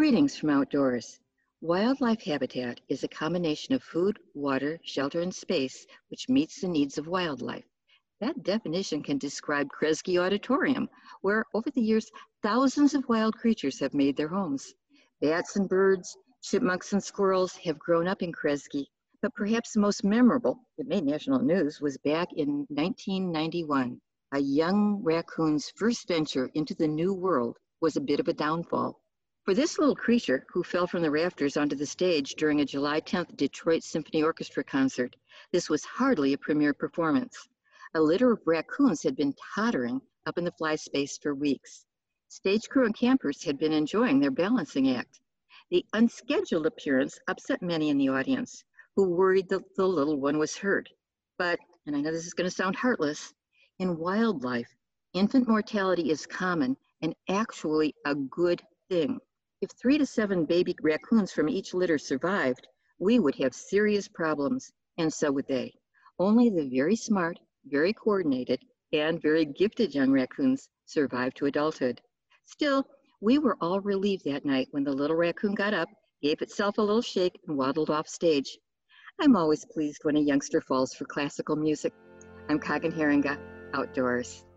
Greetings from outdoors. Wildlife habitat is a combination of food, water, shelter, and space which meets the needs of wildlife. That definition can describe Kresge Auditorium, where over the years, thousands of wild creatures have made their homes. Bats and birds, chipmunks and squirrels have grown up in Kresge, but perhaps the most memorable, it made national news, was back in 1991. A young raccoon's first venture into the new world was a bit of a downfall. For this little creature, who fell from the rafters onto the stage during a July 10th Detroit Symphony Orchestra concert, this was hardly a premiere performance. A litter of raccoons had been tottering up in the fly space for weeks. Stage crew and campers had been enjoying their balancing act. The unscheduled appearance upset many in the audience, who worried that the little one was hurt. But, and I know this is going to sound heartless, in wildlife, infant mortality is common and actually a good thing. If 3 to 7 baby raccoons from each litter survived, we would have serious problems, and so would they. Only the very smart, very coordinated, and very gifted young raccoons survived to adulthood. Still, we were all relieved that night when the little raccoon got up, gave itself a little shake, and waddled off stage. I'm always pleased when a youngster falls for classical music. I'm Kagan Haringa, outdoors.